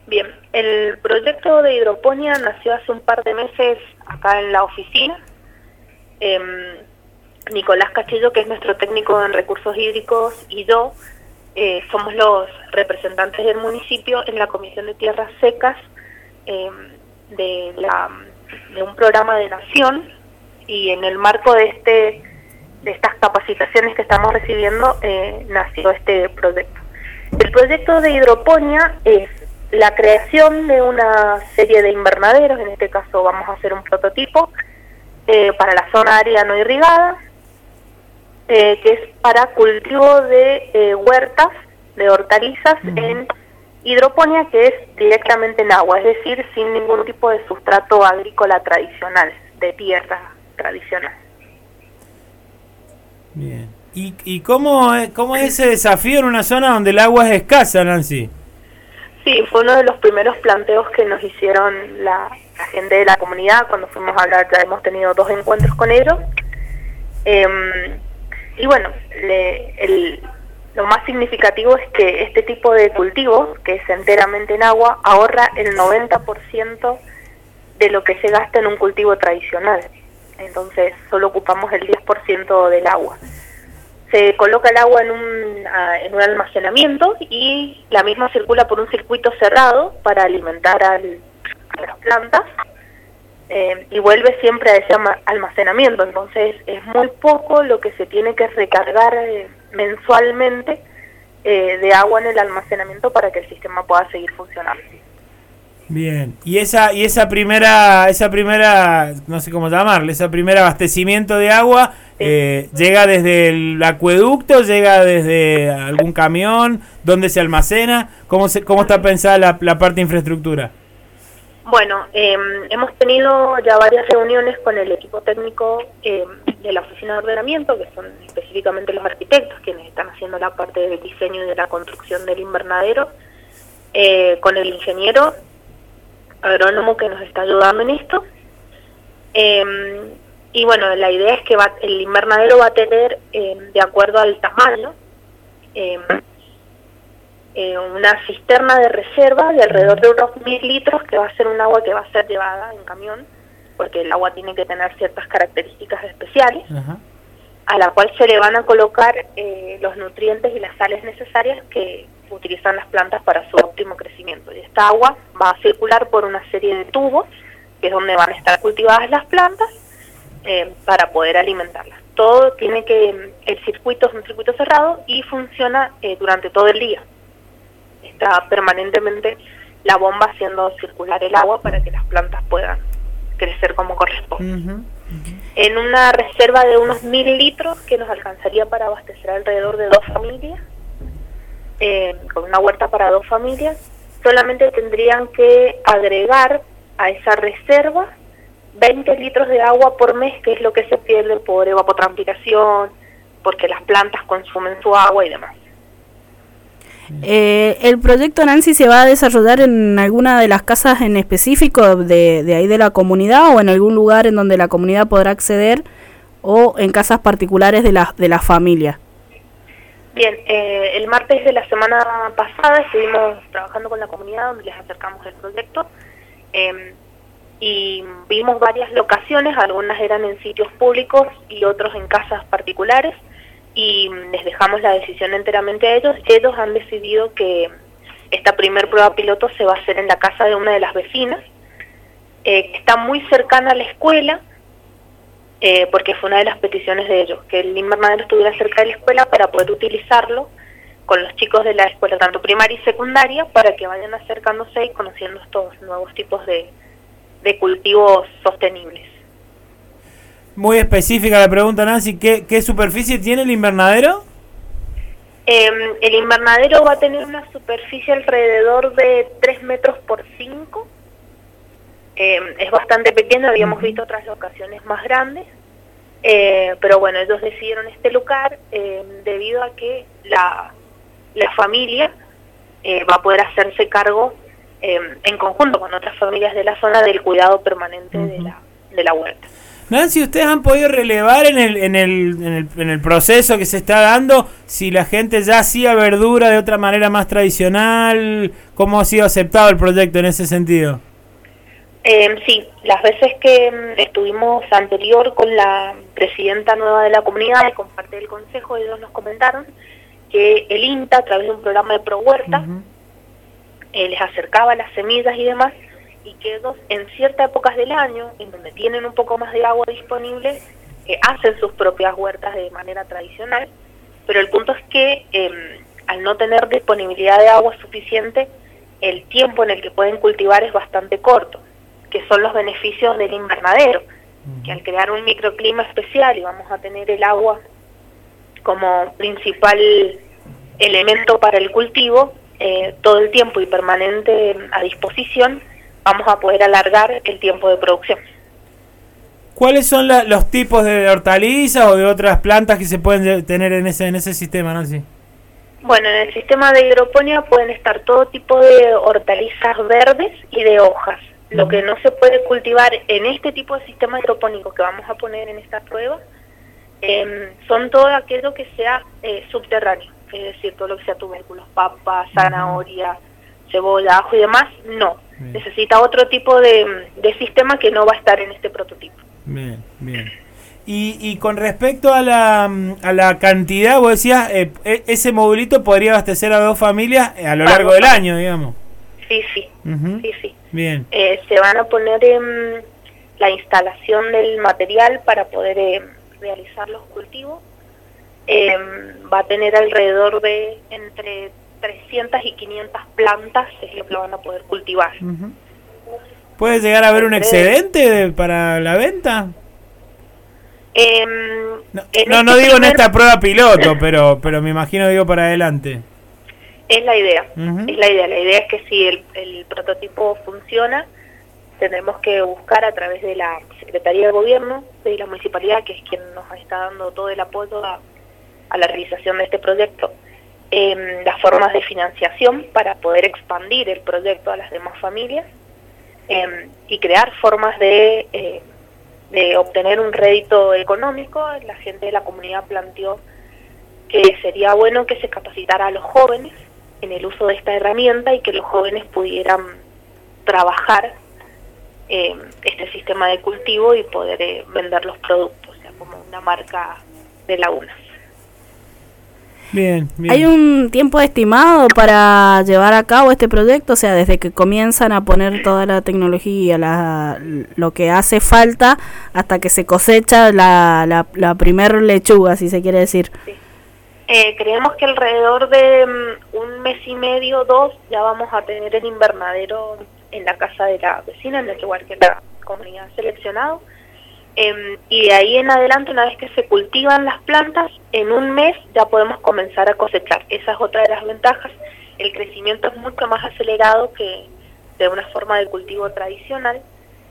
Bien, el proyecto de hidroponía nació hace un par de meses acá en la oficina. Nicolás Castillo, que es nuestro técnico en recursos hídricos, y yo somos los representantes del municipio en la Comisión de Tierras Secas de un programa de Nación, y en el marco de estas capacitaciones que estamos recibiendo nació este proyecto. El proyecto de hidroponía es la creación de una serie de invernaderos. En este caso vamos a hacer un prototipo para la zona área no irrigada, que es para cultivo de huertas, de hortalizas en hidroponía, que es directamente en agua, es decir, sin ningún tipo de sustrato agrícola tradicional, de tierra tradicional. Bien. ¿Y cómo es ese desafío en una zona donde el agua es escasa, Nancy? Sí, fue uno de los primeros planteos que nos hicieron la gente de la comunidad cuando fuimos a hablar. Ya hemos tenido 2 encuentros con ellos. Y bueno, lo más significativo es que este tipo de cultivo, que es enteramente en agua, ahorra el 90% de lo que se gasta en un cultivo tradicional. Entonces solo ocupamos el 10% del agua. Se coloca el agua en un almacenamiento y la misma circula por un circuito cerrado para alimentar a las plantas, y vuelve siempre a ese almacenamiento. Entonces es muy poco lo que se tiene que recargar mensualmente de agua en el almacenamiento para que el sistema pueda seguir funcionando. Bien, y esa primera, no sé cómo llamarle, ese primer abastecimiento de agua, sí, ¿llega desde el acueducto, llega desde algún camión? ¿Dónde se almacena? ¿Cómo está pensada la parte de infraestructura? Bueno, hemos tenido ya varias reuniones con el equipo técnico de la oficina de ordenamiento, que son específicamente los arquitectos quienes están haciendo la parte del diseño y de la construcción del invernadero, con el ingeniero agrónomo que nos está ayudando en esto. Y bueno, la idea es que el invernadero va a tener, de acuerdo al tamaño, una cisterna de reserva de alrededor de unos 1000 litros, que va a ser un agua que va a ser llevada en camión, porque el agua tiene que tener ciertas características especiales, a la cual se le van a colocar los nutrientes y las sales necesarias que utilizan las plantas para su óptimo crecimiento. Y esta agua va a circular por una serie de tubos, que es donde van a estar cultivadas las plantas, para poder alimentarlas. Todo el circuito es un circuito cerrado y funciona durante todo el día. Está permanentemente la bomba haciendo circular el agua para que las plantas puedan crecer como corresponde. En una reserva de unos 1000 litros que nos alcanzaría para abastecer alrededor de 2 familias, con una huerta para 2 familias, solamente tendrían que agregar a esa reserva 20 litros de agua por mes, que es lo que se pierde por evapotranspiración, porque las plantas consumen su agua y demás. ¿El proyecto, Nancy, se va a desarrollar en alguna de las casas en específico de ahí de la comunidad, o en algún lugar en donde la comunidad podrá acceder, o en casas particulares de la familia? Bien, el martes de la semana pasada estuvimos trabajando con la comunidad, donde les acercamos el proyecto, y vimos varias locaciones. Algunas eran en sitios públicos y otros en casas particulares, y les dejamos la decisión enteramente a ellos. Ellos han decidido que esta primer prueba piloto se va a hacer en la casa de una de las vecinas, que está muy cercana a la escuela, porque fue una de las peticiones de ellos, que el invernadero estuviera cerca de la escuela para poder utilizarlo con los chicos de la escuela, tanto primaria y secundaria, para que vayan acercándose y conociendo estos nuevos tipos de cultivos sostenibles. Muy específica la pregunta, Nancy. ¿Qué superficie tiene el invernadero? El invernadero va a tener una superficie alrededor de 3 metros por 5. Es bastante pequeño, habíamos visto otras locaciones más grandes, pero bueno, ellos decidieron este lugar debido a que la familia va a poder hacerse cargo en conjunto con otras familias de la zona del cuidado permanente de la huerta. Nancy, ¿ustedes han podido relevar en el proceso que se está dando si la gente ya hacía verdura de otra manera más tradicional? ¿Cómo ha sido aceptado el proyecto en ese sentido? Sí, las veces que estuvimos anterior con la presidenta nueva de la comunidad y con parte del consejo, ellos nos comentaron que el INTA, a través de un programa de ProHuerta, les acercaba las semillas y demás, y que ellos en ciertas épocas del año, en donde tienen un poco más de agua disponible, hacen sus propias huertas de manera tradicional, pero el punto es que al no tener disponibilidad de agua suficiente, el tiempo en el que pueden cultivar es bastante corto, que son los beneficios del invernadero, que al crear un microclima especial y vamos a tener el agua como principal elemento para el cultivo, todo el tiempo y permanente a disposición, vamos a poder alargar el tiempo de producción. ¿Cuáles son los tipos de hortalizas o de otras plantas que se pueden tener en ese sistema, Nancy? Bueno, en el sistema de hidroponía pueden estar todo tipo de hortalizas verdes y de hojas. Lo que no se puede cultivar en este tipo de sistema hidropónico que vamos a poner en esta prueba son todo aquello que sea subterráneo, es decir, todo lo que sea tubérculos, papa, zanahoria, cebolla, ajo y demás, no. Bien. Necesita otro tipo de sistema que no va a estar en este prototipo. Bien, bien. Y con respecto a la cantidad, vos decías, ese modulito podría abastecer a 2 familias a lo largo del año, digamos. Sí, sí. Sí. Bien. Se van a poner la instalación del material para poder realizar los cultivos. Va a tener alrededor de entre 300 y 500 plantas, es lo que van a poder cultivar. ¿Puede llegar a haber un excedente para la venta? No digo en esta prueba piloto, pero me imagino, digo, para adelante. Es la idea, la idea es que si el prototipo funciona, tendremos que buscar a través de la Secretaría de Gobierno de la Municipalidad, que es quien nos está dando todo el apoyo a la realización de este proyecto, las formas de financiación para poder expandir el proyecto a las demás familias y crear formas de obtener un rédito económico. La gente de la comunidad planteó que sería bueno que se capacitara a los jóvenes en el uso de esta herramienta y que los jóvenes pudieran trabajar este sistema de cultivo y poder vender los productos, o sea, como una marca de lagunas. Bien. ¿Hay un tiempo estimado para llevar a cabo este proyecto? O sea, desde que comienzan a poner toda la tecnología, lo que hace falta, hasta que se cosecha la primer lechuga, si se quiere decir. Sí. Creemos que alrededor de 1 mes y medio, 2, ya vamos a tener el invernadero en la casa de la vecina, en el lugar que la comunidad ha seleccionado. Y de ahí en adelante, una vez que se cultivan las plantas, en 1 mes ya podemos comenzar a cosechar. Esa es otra de las ventajas. El crecimiento es mucho más acelerado que de una forma de cultivo tradicional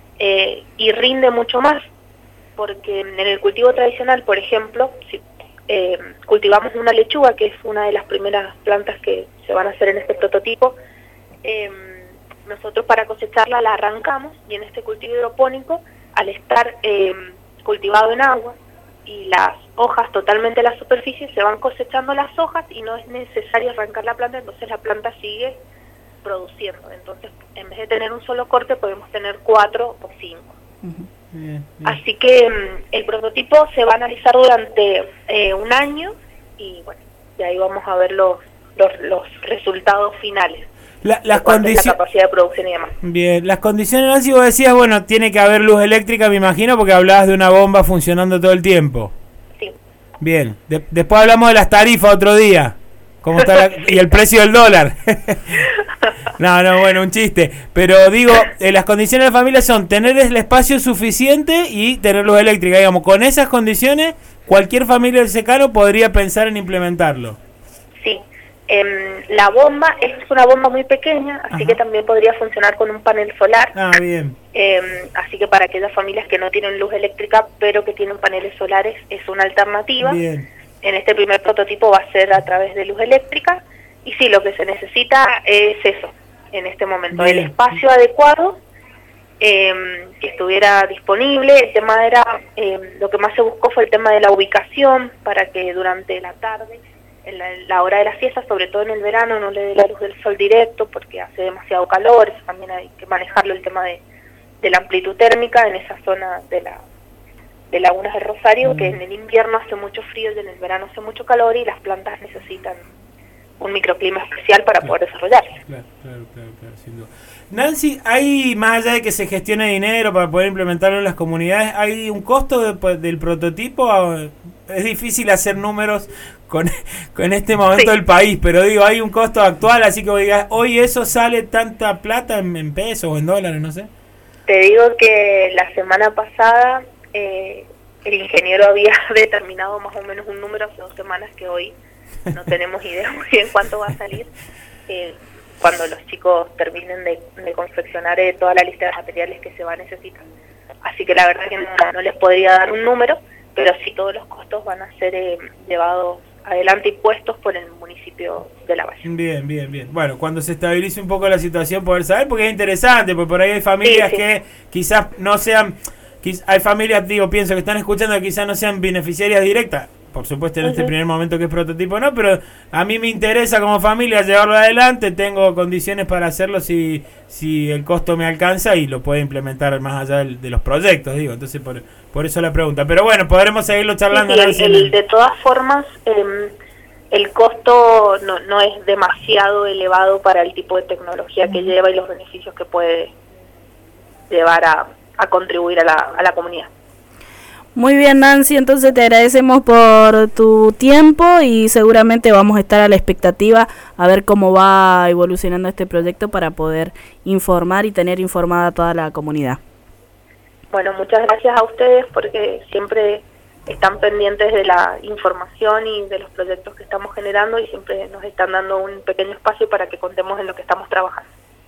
y rinde mucho más, porque en el cultivo tradicional, por ejemplo, si cultivamos una lechuga, que es una de las primeras plantas que se van a hacer en este prototipo, nosotros para cosecharla la arrancamos, y en este cultivo hidropónico, al estar cultivado en agua y las hojas totalmente a la superficie, se van cosechando las hojas y no es necesario arrancar la planta, entonces la planta sigue produciendo. Entonces, en vez de tener un solo corte, podemos tener 4 o 5. Bien. Así que el prototipo se va a analizar durante 1 año y bueno, de ahí vamos a ver los resultados finales. Las condiciones, la capacidad de producción y demás. Bien, las condiciones, Nancy, vos decías, bueno, tiene que haber luz eléctrica, me imagino, porque hablabas de una bomba funcionando todo el tiempo. Sí. Bien, después hablamos de las tarifas otro día, cómo está y el precio del dólar. No, bueno, un chiste. Pero digo, las condiciones de la familia son tener el espacio suficiente y tener luz eléctrica. Digamos, con esas condiciones, cualquier familia del secano podría pensar en implementarlo. Sí. La bomba es una bomba muy pequeña, así que también podría funcionar con un panel solar. Bien. Así que para aquellas familias que no tienen luz eléctrica, pero que tienen paneles solares, es una alternativa. Bien. En este primer prototipo va a ser a través de luz eléctrica. Y sí, lo que se necesita es eso, en este momento, el espacio adecuado que estuviera disponible. El tema era, lo que más se buscó fue el tema de la ubicación, para que durante la tarde, en la hora de la siesta, sobre todo en el verano, no le dé la luz del sol directo porque hace demasiado calor. Eso también hay que manejarlo, el tema de la amplitud térmica en esa zona de Lagunas del Rosario, que en el invierno hace mucho frío y en el verano hace mucho calor, y las plantas necesitan un microclima especial para poder desarrollarse. Claro, sin duda. Nancy, ¿hay, más allá de que se gestione dinero para poder implementarlo en las comunidades, hay un costo del prototipo? Es difícil hacer números con este momento del país, pero digo, hay un costo actual, así que digas, hoy eso sale tanta plata en pesos o en dólares, no sé. Te digo que la semana pasada el ingeniero había determinado más o menos un número hace 2 semanas, que hoy no tenemos idea muy bien cuánto va a salir cuando los chicos terminen de confeccionar toda la lista de materiales que se va a necesitar. Así que la verdad que no les podría dar un número, pero sí todos los costos van a ser llevados adelante y puestos por el municipio de Lavalle. Bien. Bueno, cuando se estabilice un poco la situación, poder saber, porque es interesante, porque por ahí hay familias que quizás no sean, hay familias, pienso que están escuchando, que quizás no sean beneficiarias directas. Por supuesto, en este primer momento que es prototipo no, pero a mí me interesa como familia llevarlo adelante, tengo condiciones para hacerlo si el costo me alcanza y lo puedo implementar más allá de los proyectos, entonces por eso la pregunta. Pero bueno, podremos seguirlo charlando. De todas formas, el costo no es demasiado elevado para el tipo de tecnología que lleva y los beneficios que puede llevar a contribuir a la comunidad. Muy bien, Nancy, entonces te agradecemos por tu tiempo y seguramente vamos a estar a la expectativa a ver cómo va evolucionando este proyecto para poder informar y tener informada a toda la comunidad. Bueno, muchas gracias a ustedes porque siempre están pendientes de la información y de los proyectos que estamos generando y siempre nos están dando un pequeño espacio para que contemos en lo que estamos trabajando.